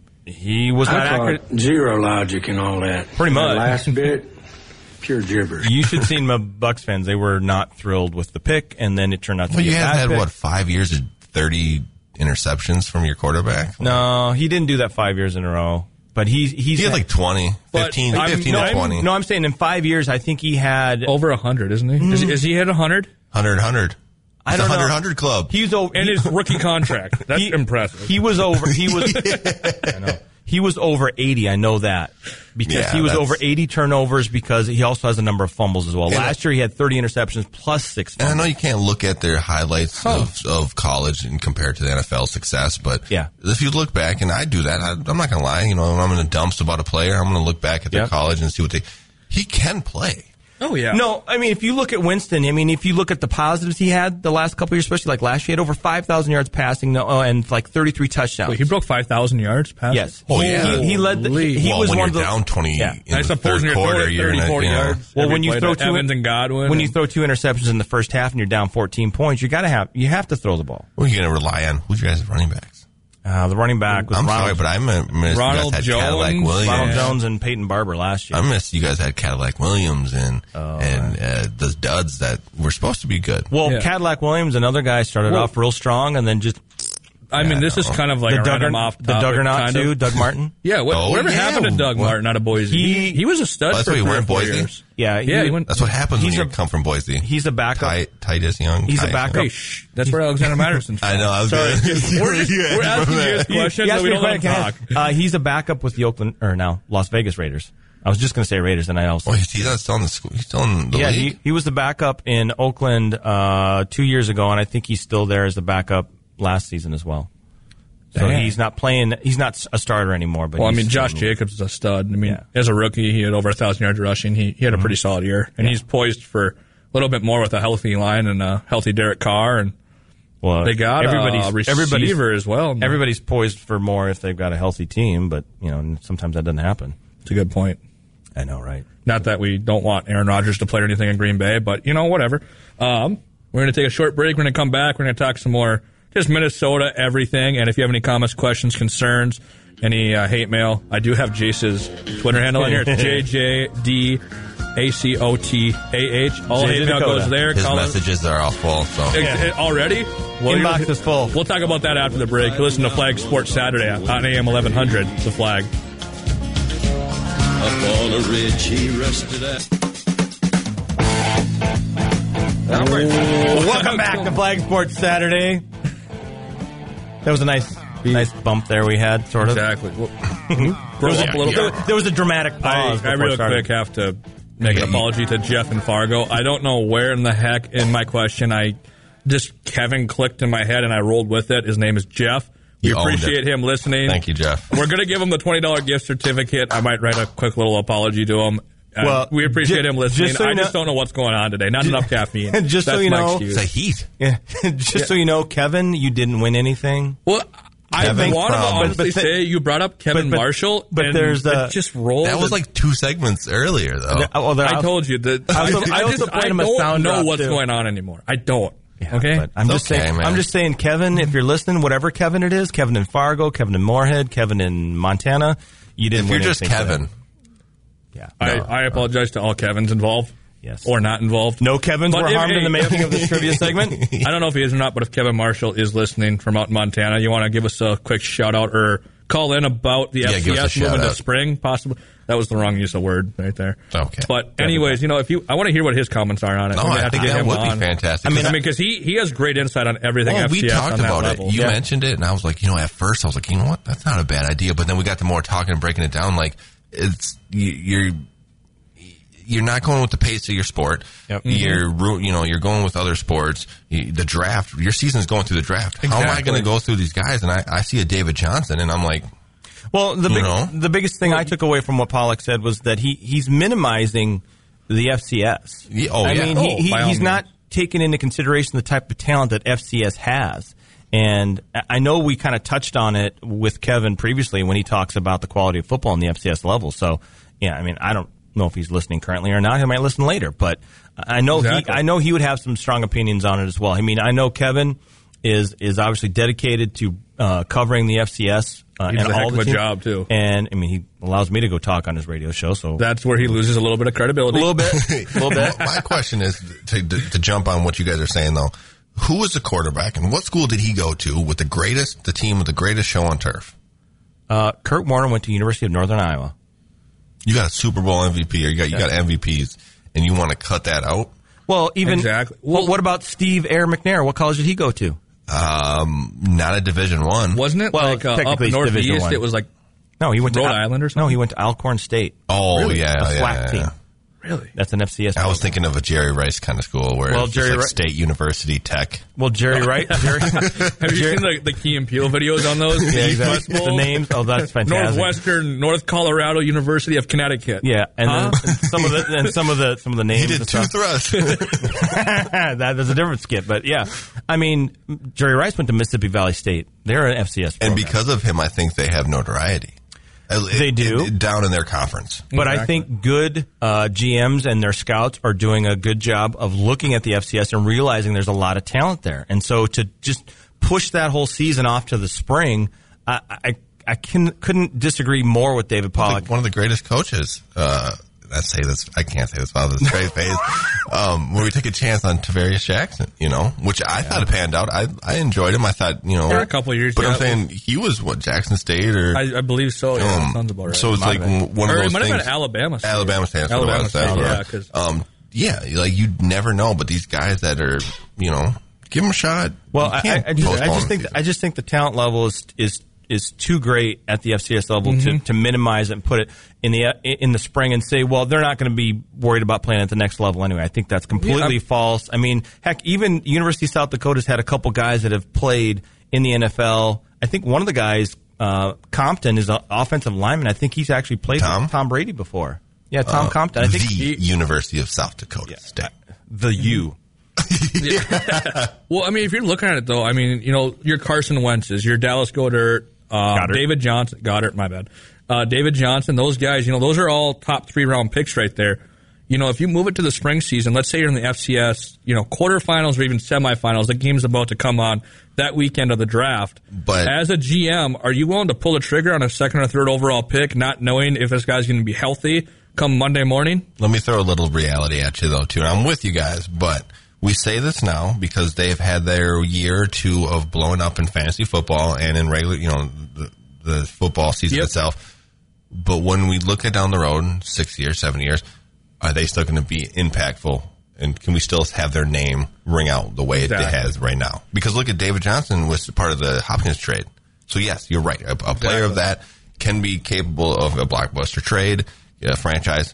he was not accurate. Zero logic and all that. Pretty much. The last bit, pure gibberish. You should see my Bucks fans. They were not thrilled with the pick, and then it turned out to Well, be you a have bad had pick. what five years of thirty interceptions from your quarterback? No, he didn't do that five years in a row. But he's he's he had like twenty, fifteen, fifteen no, to twenty. No, I'm saying in five years, I think he had over one hundred, isn't he? Mm. Is, is he hit one hundred? one hundred, one hundred. I don't one hundred, know. one hundred club. He's over in his rookie contract. That's he, impressive. He was over. He was. I know. He was over eighty. I know that because yeah, he was over eighty turnovers because he also has a number of fumbles as well. And Last year he had thirty interceptions plus six fumbles. And I know you can't look at their highlights oh. of, of college and compare it to the N F L success, but yeah. if you look back, and I do that, I, I'm not going to lie, you know, when I'm in the dumps about a player, I'm going to look back at their yep. college and see what they, he can play. Oh, yeah. No, I mean, if you look at Winston, I mean, if you look at the positives he had the last couple of years, especially like last year, he had over five thousand yards passing uh, and like thirty-three touchdowns. Wait, he broke five thousand yards passing? Yes. Oh, yeah. He, he led the, he, he well, was when one you're of the down twenty yeah. in I the suppose third you're quarter, you're thirty, in forty a, you know, yards. Well, when you throw two, Evans and Godwin. When you throw two interceptions in the first half and you're down fourteen points, you got to have, you have to throw the ball. Well, you're going to rely on, who's your guys' running backs? Uh, the running back was I'm Ronald, sorry, but I'm a, miss Ronald you guys had Jones, Cadillac Williams. Ronald yeah. Jones and Peyton Barber last year. I miss you guys had Cadillac Williams and oh, and uh, those duds that were supposed to be good. Well, yeah. Cadillac Williams, another guy, started well, off real strong and then just. I mean, this is kind of like the a random off the Duggernaut too, Doug Martin. Yeah, what, oh, whatever yeah. happened to Doug what? Martin out of Boise? He, he, he was a stud well, that's for why he three went or four Boise. years. Yeah, he, yeah, he went. That's what happens when a, you come from Boise. He's a backup. Tight, Titus Young. He's Titus a backup. Young. Hey, shh. That's where Alexander Matterson's from. I know. I was Sorry. gonna, we're, just, we're asking you his questions, He so we don't let him can I- talk. uh, he's a backup with the Oakland, or now Las Vegas Raiders. I was just going to say Raiders, and I also. Oh, he's, he's not still in the school. He's still in the yeah, league. he, he was the backup in Oakland uh, two years ago, and I think he's still there as the backup last season as well. So Damn. he's not playing. He's not a starter anymore. But Well, I he's mean, Josh still- Jacobs is a stud. I mean, Yeah. as a rookie, he had over a thousand yards rushing. He he had a pretty solid year, and he's poised for a little bit more with a healthy line and a healthy Derek Carr, and Well, they got everybody's a receiver everybody's, as well. Everybody's poised for more if they've got a healthy team, but you know sometimes that doesn't happen. It's a good point. I know, right? Not that we don't want Aaron Rodgers to play or anything in Green Bay, but you know, whatever. Um, we're going to take a short break. We're going to come back. We're going to talk some more. Just Minnesota, everything. And if you have any comments, questions, concerns, any uh, hate mail, I do have Jace's Twitter handle on here. It's J J D A C O T A H. All J J hate mail Dakota. goes there. His Call messages are all full. So it, it, already? Well, Inbox is full. We'll talk about that after the break. You listen to Flag Sports Saturday on A M eleven hundred. The Flag. Up on a ridge he rested at. Welcome back to Flag Sports Saturday. That was a nice, nice bump there we had, sort of. Exactly. Well, there, was a, up a little there, bit. there was a dramatic I, pause. I before really it started. quick have to make an apology to Jeff and Fargo. I don't know where in the heck in my question I just Kevin clicked in my head and I rolled with it. His name is Jeff. We You owned appreciate it. him listening. Thank you, Jeff. We're going to give him the twenty dollars gift certificate. I might write a quick little apology to him. Uh, Well, we appreciate ju- him listening. just so you I just know- don't know what's going on today. Not enough caffeine. just so That's you my know- excuse. it's a heat. Yeah, just so you know, Kevin, you didn't win anything. Well, I Kevin want to from- honestly but- but- say you brought up Kevin but- but- Marshall, but and there's, uh, it just rolled. That was and- like two segments earlier, though. Yeah, well, there- I told you that. I also- I also just, played I him a don't sound know drop, what's too. going on anymore. I don't. Yeah, okay, but I'm It's just okay, saying. man. I'm just saying, Kevin. If you're listening, whatever Kevin it is, Kevin in Fargo, Kevin in Moorhead, Kevin in Montana, you didn't. If you're win just anything Kevin, today. Yeah. I, No. I apologize to all Kevins involved. Yes. Or not involved. No Kevins But were if- harmed in the if- making of this trivia segment. I don't know if he is or not, but if Kevin Marshall is listening from out in Montana, you want to give us a quick shout out or call in about the Yeah, give us a F C S moving shout to out. spring, possibly. That was the wrong use of word right there. Okay. But anyways, you know, if you, I want to hear what his comments are on it. No, We're gonna I have to think get that him would on. be fantastic. I mean, 'Cause I mean, because he, he has great insight on everything Well, F C S we talked on that about level. it. You Yeah. mentioned it, and I was like, you know, at first I was like, you know what, that's not a bad idea. But then we got to more talking and breaking it down. Like, it's you, you're you're not going with the pace of your sport. Yep. You're ru- you know you're going with other sports. You, the draft, your season's going through the draft. How am I Exactly. going to go through these guys? And I, I see a David Johnson, and I'm like, Well, the You big, know? the biggest thing I took away from what Pollock said was that he, he's minimizing the F C S. Yeah, oh, I yeah. mean, Oh, he, he, by all he's means. not taking into consideration the type of talent that F C S has. And I know we kind of touched on it with Kevin previously when he talks about the quality of football in the F C S level. So, yeah, I mean, I don't know if he's listening currently or not. He might listen later, but I know Exactly. he, I know he would have some strong opinions on it as well. I mean, I know Kevin is is obviously dedicated to uh, covering the F C S. Uh, He does and a heck all of the a teams. job, too. And I mean, he allows me to go talk on his radio show. So That's where he loses a little bit of credibility. a little bit, a little bit. My question is to, to to jump on what you guys are saying though. Who was the quarterback, and what school did he go to with the greatest, the team with the greatest show on turf? Uh, Kurt Warner went to University of Northern Iowa. You got a Super Bowl M V P, or you got you got M V Ps, and you want to cut that out? Well, even exactly. Well, what about Steve Air McNair? What college did he go to? Um, not a Division One, wasn't it? Well, like uh, up technically northeast, Division One. It was like no, he went Rhode to Island or something. No, he went to Alcorn State. Oh Really? yeah, a yeah, SWAC yeah, team. yeah. Really? That's an F C S. I was program. thinking of a Jerry Rice kind of school where Well, it's Jerry just like Ri- State University Tech. Well, Jerry Wright. Jerry, Have you Jerry, seen the, the Key and Peele videos on those? yeah, East West exactly. The Bowl? names. Oh, that's fantastic. Northwestern, North Colorado University of Connecticut. Yeah, and, Huh? then, and some of the and some of the some of the names. He did and two stuff. thrusts. that is a different skit, but yeah, I mean, Jerry Rice went to Mississippi Valley State. They're an F C S program. And because of him, I think they have notoriety. They do. It- it- down in their conference. But Exactly. I think good uh, G Ms and their scouts are doing a good job of looking at the F C S and realizing there's a lot of talent there. And so to just push that whole season off to the spring, I I, I can, couldn't disagree more with David Pollack. Like one of the greatest coaches. Uh, I say this. I can't say this without a straight face. Um, where we took a chance on Tavarius Jackson, you know, which I thought it panned out. I I enjoyed him. I thought, you know, For a couple of years, But yeah. I'm saying he was what Jackson State or I, I believe so. Yeah, um, that sounds about right. so it's Might like have been. one of Or those it might things. have been Alabama State. Alabama State. that's what Alabama it was, that's State, what it yeah, was. 'cause- Um, yeah, like you never know, but these guys that are, you know, give them a shot. Well, You I, can't I, I, just, I postpone just think the I just think the talent level is is is too great at the F C S level to, to minimize it and put it in the in the spring and say, well, they're not going to be worried about playing at the next level anyway. I think that's completely Yeah, false. I mean, heck, even University of South Dakota's had a couple guys that have played in the N F L. I think one of the guys, uh, Compton, is an offensive lineman. I think he's actually played Tom? with Tom Brady before. Yeah, Tom Uh, Compton. I think the he, University of South Dakota State. the U. Well, I mean, if you're looking at it, though, I mean, you know, your Carson Wentz's, your Dallas Goedert, uh, Goddard. David Johnson, Goddard, my bad, uh, David Johnson, those guys, you know, those are all top three round picks right there. You know, if you move it to the spring season, let's say you're in the F C S, you know, quarterfinals or even semifinals, the game's about to come on that weekend of the draft. But as a G M, are you willing to pull the trigger on a second or third overall pick, not knowing if this guy's going to be healthy come Monday morning? Let me throw a little reality at you, though, too. And I'm with you guys, but we say this now because they've had their year or two of blowing up in fantasy football and in regular, you know, the, the football season Yep. itself. But when we look at down the road, six years, seven years, are they still going to be impactful? And can we still have their name ring out the way Exactly. it has right now? Because look at David Johnson was part of the Hopkins trade. So, yes, you're right. A, a player of that can be capable of a blockbuster trade, a franchise.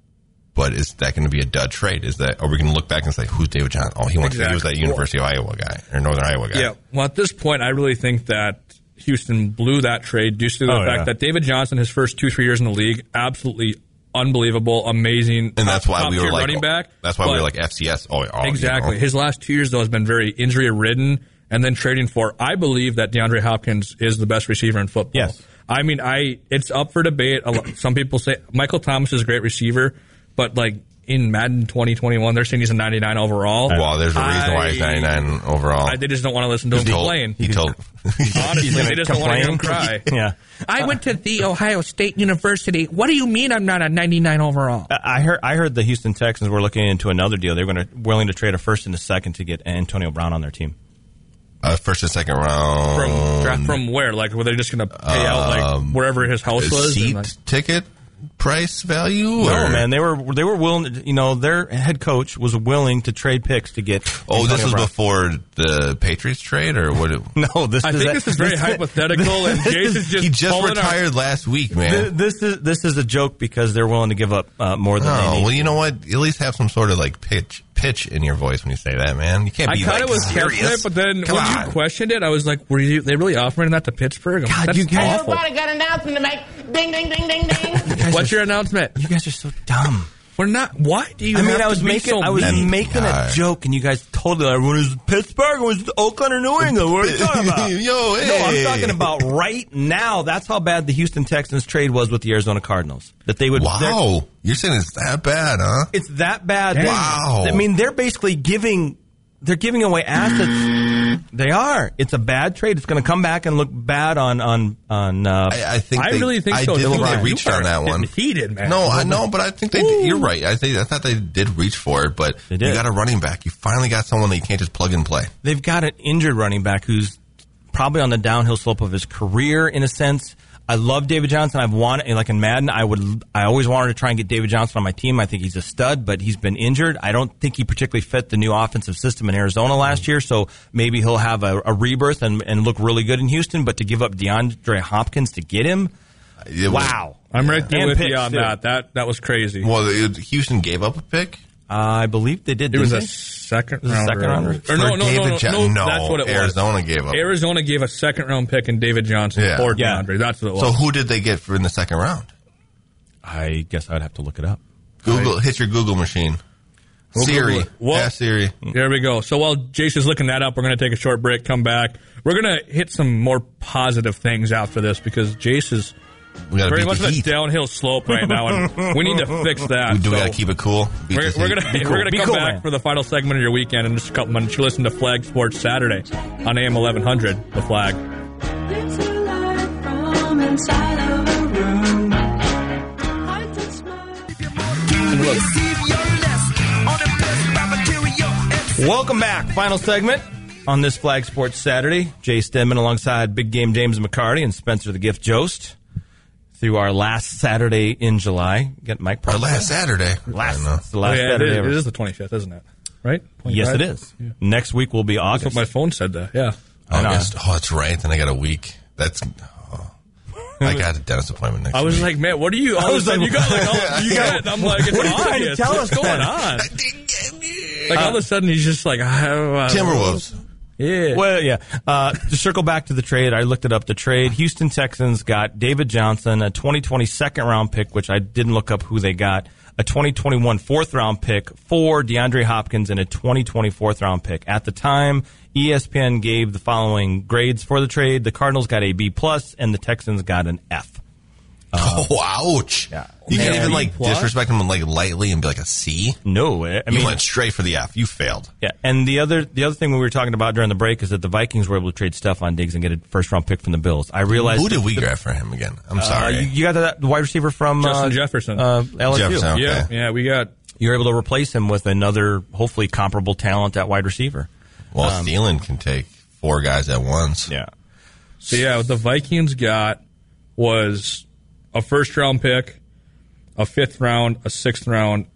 But is that going to be a dud trade? Is that, are we going to look back and say, who's David Johnson? Oh, he went to, he was that Exactly. University of Iowa guy or Northern Iowa guy. Yeah. Well, at this point, I really think that Houston blew that trade due to the Oh, fact yeah. that David Johnson, his first two, three years in the league, absolutely unbelievable, amazing. And that's why top we were tier like, running back. that's why we But- were like F C S. Oh, oh exactly. You know. His last two years, though, has been very injury ridden. And then trading for, I believe that DeAndre Hopkins is the best receiver in football. Yes. I mean, I it's up for debate. A lo- Some people say Michael Thomas is a great receiver, but like in Madden twenty twenty-one, they're saying he's a ninety-nine overall. Well, there's a reason why he's I- ninety-nine overall. I, they just don't want to listen to him He told- complain. He told. Honestly, they just don't want to hear him cry. Yeah. I went to the Ohio State University. What do you mean I'm not a ninety-nine overall? I heard. I heard the Houston Texans were looking into another deal. They're going to willing to trade a first and a second to get Antonio Brown on their team. Uh, first and second round. From draft from where? Like, were they just going to pay out like Um, wherever his house was? seat And, like- ticket price value? No, or? man, they were they were willing. To, you know, their head coach was willing to trade picks to get. Oh, Antonio this was Brown. before the Patriots trade, or what? It, No, this I is think a- this is very hypothetical, and Jason's just he just pulling our- retired last week, man. Th- This is this is a joke because they're willing to give up uh, more than they Oh, need. well, you know what? At least have some sort of like pitch pitch in your voice when you say that, man. You can't I be kind like of was serious. careful, but then Come when on. you questioned it, I was like, "Were you? They really offering that to Pittsburgh?" I'm like, God, That's you guys- awful. Everybody got an announcement to make. Ding, ding, ding, ding, ding. What's your announcement? You guys are so dumb. We're not. Why do you? I mean, have I was to be making so I was mean? making a God. joke, and you guys totally like, when it was Pittsburgh, it was Oakland or New England. What are you talking about? Yo, hey. No, I'm talking about right now. That's how bad the Houston Texans trade was with the Arizona Cardinals. That they would. they're- Wow, you're saying it's that bad, huh? It's that bad. They- Wow. I mean, they're basically giving they're giving away assets. They are. It's a bad trade. It's going to come back and look bad on on on. Uh, I, I think I they, really think I so. did think Brian, they reached on that one. Heated, man. No, I know, but I think they. Ooh. You're right. I think I thought they did reach for it, but they did. You got a running back. You finally got someone that you can't just plug and play. They've got an injured running back who's probably on the downhill slope of his career in a sense. I love David Johnson. I've wanted, like in Madden, I would, I always wanted to try and get David Johnson on my team. I think he's a stud, but he's been injured. I don't think he particularly fit the new offensive system in Arizona last year, so maybe he'll have a, a rebirth and, and look really good in Houston, but to give up DeAndre Hopkins to get him, was, wow. I'm right there and with you on too. that. That that was crazy. Well, it, Houston gave up a pick? Uh, I believe they did. It was they? a second was round. A second rounder. Or no, no, no, no, jo- no, no. That's what it Arizona was. gave up. Arizona gave a second round pick and David Johnson Yeah. for Yeah. DeAndre. That's what it was. So who did they get for in the second round? I guess I'd have to look it up. Google, right. Hit your Google machine. We'll Siri. Well, yeah, Siri. There we go. So while Jason's looking that up, we're going to take a short break, come back. We're going to hit some more positive things after this because Jace is we gotta very beat much the on a heat. downhill slope right now, and we need to fix that. Do so we got to keep it cool? Beat we're, we're going to cool. we're going to come cool, back man. for the final segment of your weekend in just a couple minutes. You listen to Flag Sports Saturday on A M eleven hundred, The Flag. It's a light from inside of a room. I can smile. Welcome back. Final segment on this Flag Sports Saturday. Jay Stedman alongside Big Game James McCarty and Spencer the Gift Jost through our last Saturday in July. Get Mike. Our last Saturday. Last, it's the Oh, last yeah, Saturday it, is, ever. it is the twenty-fifth, isn't it? Right? Yes, twenty-five? it is. Yeah. Next week will be August. That's what my phone said that. Yeah. August. Oh, that's right. Then I got a week. That's. Oh. I got a dentist appointment next week. I was week. like, man, what are you? All of a sudden, you got like, all, you got. And I'm like, it's What are you trying to August. tell What's us, going man? on? Like all of a sudden, he's just like, I, I, Timberwolves. Yeah. Well, yeah. Uh, to circle back to the trade, I looked it up. The trade, Houston Texans got David Johnson, a twenty twenty second round pick, which I didn't look up who they got, a twenty twenty-one fourth round pick for DeAndre Hopkins, and a twenty twenty fourth round pick. At the time, E S P N gave the following grades for the trade. The Cardinals got a B plus, and the Texans got an F. Uh, oh, ouch. Yeah. You can't Yeah. even like Plus? disrespect him like lightly and be like a C. No, I mean, you went straight for the F. You failed. Yeah, and the other the other thing we were talking about during the break is that the Vikings were able to trade Stephon Diggs and get a first round pick from the Bills. I realized Who did we the, grab for him again? I'm uh, sorry. you, you got the, the wide receiver from Justin uh, Jefferson. uh, L S U. Jefferson, okay. Yeah, yeah, we got. You're able to replace him with another hopefully comparable talent at wide receiver. Well, Um, Thielen can take four guys at once. Yeah. So yeah, what the Vikings got was a first round pick, a fifth round, a sixth round.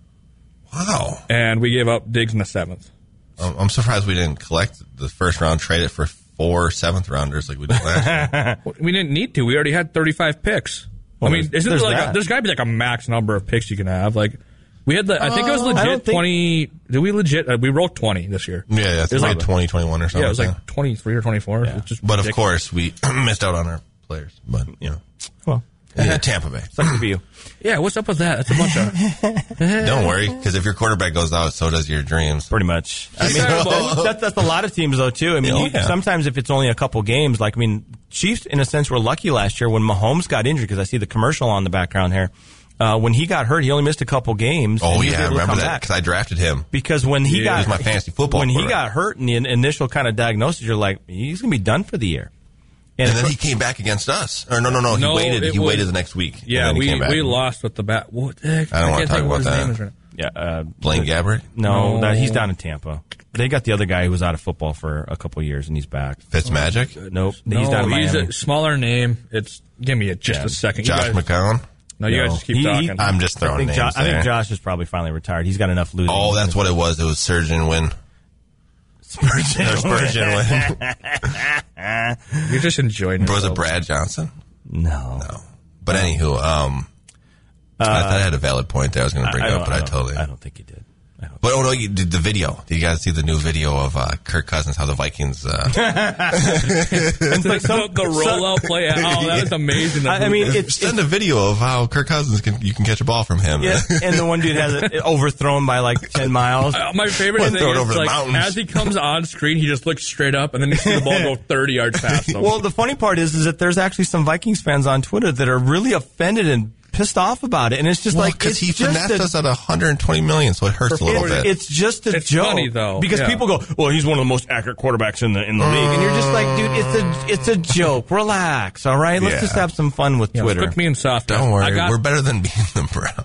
Wow. And we gave up Diggs in the seventh. I'm I'm surprised we didn't collect the first round, trade it for four seventh rounders like we did last year. We didn't need to. We already had thirty-five picks. Well, I mean, there's- isn't there's there like that. a, there's got to be like a max number of picks you can have? Like we had the, I think it was Uh, I don't legit think- twenty. Did we legit? Uh, we wrote twenty this year. Yeah, yeah, I It think was we like had twenty, twenty-one or something. Yeah, it was like like twenty-three or twenty-four. Yeah. Which is But of ridiculous. course, we missed out on our players. But, you know. Well, Yeah, Tampa Bay. sucks to be you. Yeah, what's up with that? That's a bunch of. Don't worry, because if your quarterback goes out, so does your dreams. Pretty much. I mean, that's, that's a lot of teams, though, too. I mean, Oh, you, yeah. sometimes if it's only a couple games, like, I mean, Chiefs, in a sense, were lucky last year when Mahomes got injured, because I see the commercial on the background here. Uh, when he got hurt, he only missed a couple games. Oh, and he was yeah, I able to remember come that, back. because I drafted him. Because when he Yeah, got he was my fantasy football when he quarterback. got hurt in the in- initial kind of diagnosis, you're like, he's going to be done for the year. And, And, then he came back against us. Or no, no, no, he No, waited. it He was- waited the next week. and Yeah, then he we came back. we lost with the bat. What the heck? I don't wanna can't talk think of what about his that. name is right yeah, uh, Blaine Gabbert, no, No. that, he's down in Tampa. They got the other guy who was out of football for a couple of years, and he's back. Fitzmagic, Nope, No, he's down in he's Miami. a smaller name. It's give me a, just Yeah. a second. You Josh guys- McCown. No, you No. guys just keep He- he- talking. I'm just I throwing think, names Josh, I think there. Josh is probably finally retired. He's got enough losing. Oh, that's what it was. It was Surgeon win. Spurgeon. Or Spurgeon win. You're just enjoying it. Was it Brad Johnson? No. No. But anywho, um, I thought I had a valid point that I was going to bring I don't- up, but I, I don't- totally. I don't think he did. I don't But oh no, you did the video. Did you guys see the new video of uh, Kirk Cousins? How the Vikings? Uh, It's like some, the, the rollout play. Oh, that is amazing. I, I mean, it's, send a video of how Kirk Cousins can you can catch a ball from him. yeah, and the one dude has it overthrown by like ten miles. Uh, my favorite Well, thing throw it is over the like mountains. as he comes on screen, he just looks straight up, and then you see the ball go thirty yards past him. Well, the funny part is, is that there's actually some Vikings fans on Twitter that are really offended and pissed off about it, and it's just well, like because it's he just finessed a, us at one hundred twenty million, so it hurts a little it's, bit. It's just a it's joke, funny, though. because Yeah. people go, "Well, he's one of the most accurate quarterbacks in the in the uh, league," and you're just like, "Dude, it's a it's a joke. Relax, all right? Let's Yeah. just have some fun with Yeah, Twitter." Quick me and soft. Don't worry, I got, we're better than beating the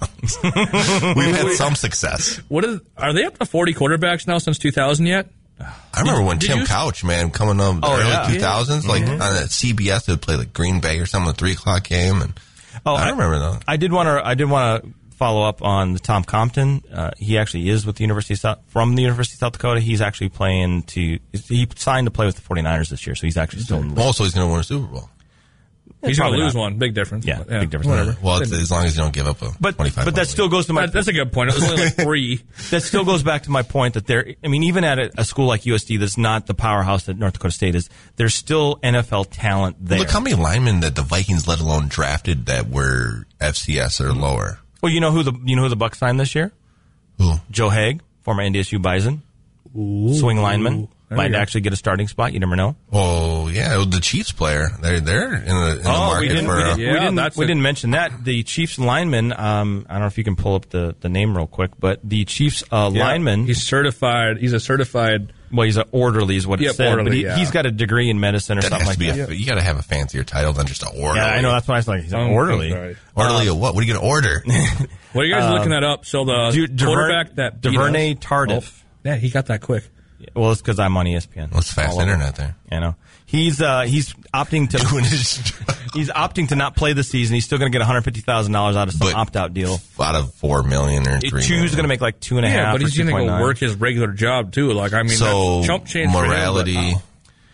Browns. We've had some success. What is? Are they up to forty quarterbacks now since two thousand yet? I remember when did Tim you- Couch, man, coming up the Oh, early yeah. two thousands, like Mm-hmm. on a C B S, they'd play like Green Bay or something, a three o'clock game, and Oh, I remember that. I did want to. I did want to follow up on the Tom Compton. Uh, he actually is with the University of South, from the University of South Dakota. He's actually playing to. He signed to play with the 49ers this year, so he's actually still in the league. Also, he's going to win a Super Bowl. He's going to Probably lose not. one. Big difference. Yeah, But, big difference. Whatever. Well, it's, as long as you don't give up a But twenty-five. but that still goes to my. That- That's a good point. It was only like three. That still goes back to my point that there. I mean, even at a, a school like U S D, that's not the powerhouse that North Dakota State is. There's still N F L talent there. Look how many linemen that the Vikings, let alone drafted, that were F C S or lower. Well, you know who the you know who the Bucs signed this year? Who? Joe Haig, former N D S U Bison, swing lineman, There might you go. actually get a starting spot. You never know. Oh yeah, the Chiefs player. They're they're in the, in the Oh, market we didn't, for. we uh, didn't, Yeah, we didn't, that's we a- didn't mention that. The Chiefs lineman, um, I don't know if you can pull up the, the name real quick, but the Chiefs uh, Yeah. lineman, He's certified. He's a certified. well, he's an orderly is what Yeah, it said, orderly, but he, yeah. he's got a degree in medicine or that something has like to be that. a, you got to have a fancier title than just an orderly. Yeah, I know. That's why I was like, he's an Um, orderly. right. Orderly of what? What are you going to order? What are you guys looking that up? So the Du- Duver- quarterback that beat Duvernay us- Tardif. Oh, yeah, he got that quick. Well, it's because I'm on E S P N. What's fast All over. internet there? You know, he's uh, he's opting to Doing his he's opting to not play the season. He's still going to get one hundred fifty thousand dollars out of some But- opt out deal. out of four million or three. Chu's million. going to make like two and a half. Yeah, but or he's going to two point go nine. work his regular job too. Like I mean, So that's chump change for him, but, morality. uh,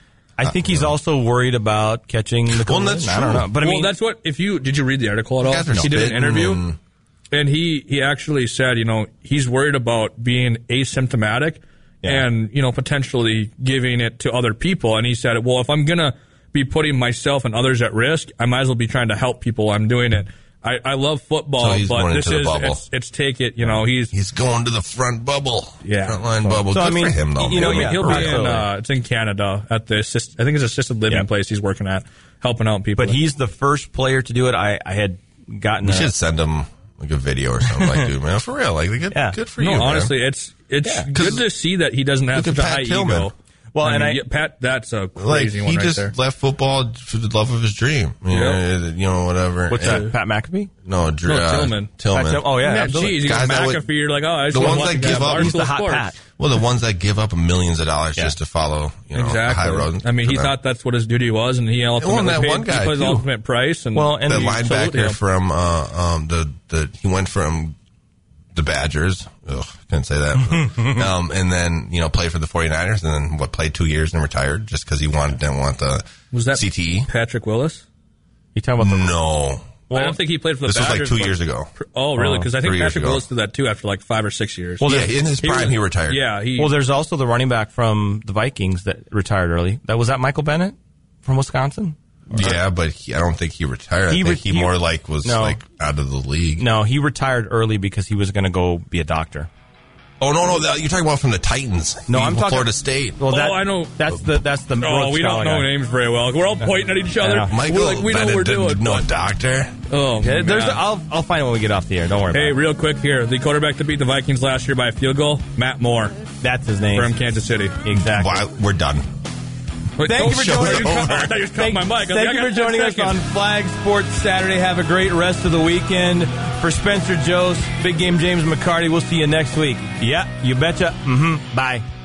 I think he's also worried about catching the Well, COVID. that's I don't true. know, but I well, mean, that's what. If you did you read the article at all? guys are He did an spitting interview, and- and he he actually said, you know, he's worried about being asymptomatic Yeah. and you know potentially giving it to other people. And he said, well, if I'm gonna be putting myself and others at risk, I might as well be trying to help people. I'm doing it. I, I love football, So he's but going this into the is bubble. it's, it's take it. You know, he's He's going to the front bubble. Yeah. Front line bubble. So, Good I mean, for him, though. you know, man. he'll, yeah, be, he'll be in absolutely. uh, it's in Canada at the assist, I think it's assisted living Yep. place he's working at, helping out people. but he's the first player to do it. I, I had gotten. We a- should send him like a video or something. Like, dude, man, for real. Like, good, Yeah. good for no, you. man. honestly, it's it's Yeah, 'cause good to see that he doesn't have look such at a Pat high Tillman. ego. Well, I and mean, I- yeah, Pat, that's a like crazy he one right just there. left football for the love of his dream. You, Yeah. know, you know, whatever. What's And- that? Pat McAfee? No, Drew, No, uh, Tillman. Tillman. Pat Till- oh yeah, Yeah, absolutely. geez, you Guys got that would- McAfee, you're like, oh, I just the want ones to that give up- He's the hot Sports. Pat. Well, the ones that give up millions of dollars Yeah. just to follow, you know, Exactly. the high road. I mean, he for them. thought that's what his duty was, and he ultimately that paid, one guy, he put his too. ultimate price. And Well, and the he sold him. linebacker from uh, um, the the he went from the Badgers. Ugh, couldn't say that. um, and then you know played for the 49ers, and then what played two years and retired just because he wanted didn't want the was that C T E. Patrick Willis? You talking about the No, I don't think he played for the this was like Badgers, two but- years ago. Oh, really? Because I think Three years Patrick ago. Willis did that too after like five or six years. Well, yeah, in his prime, was- he retired. Yeah, he. Well, there's also the running back from the Vikings that retired early. That was that Michael Bennett from Wisconsin. Yeah, but he, I don't think he retired. I He think re- he, he- more like was no. like out of the league. No, he retired early because he was going to go be a doctor. Oh no, no, that, you're talking about from the Titans. No, He- I'm talking Florida State. Well, Oh, that, I know. That's the that's the. Oh, Rhodes we don't Scholar know guy. names very well. We're all pointing at each other. Yeah. Michael, We're like, we know what we're Bennett, doing. no doctor. Oh, Yeah, there's. man. I'll I'll find it when we get off the air. Don't worry. Hey, about it. real quick here. The quarterback that beat the Vikings last year by a field goal, Matt Moore That's his name from Kansas City. Exactly. Why, we're done. Wait, Thank don't you for show joining it us. over. I thought you were cutting my mic. I was Thank like, I you got for joining ten us seconds. on Flag Sports Saturday. Have a great rest of the weekend. For Spencer Jost, Big Game James McCarty, we'll see you next week. Yeah, you betcha. Mm-hmm. Bye.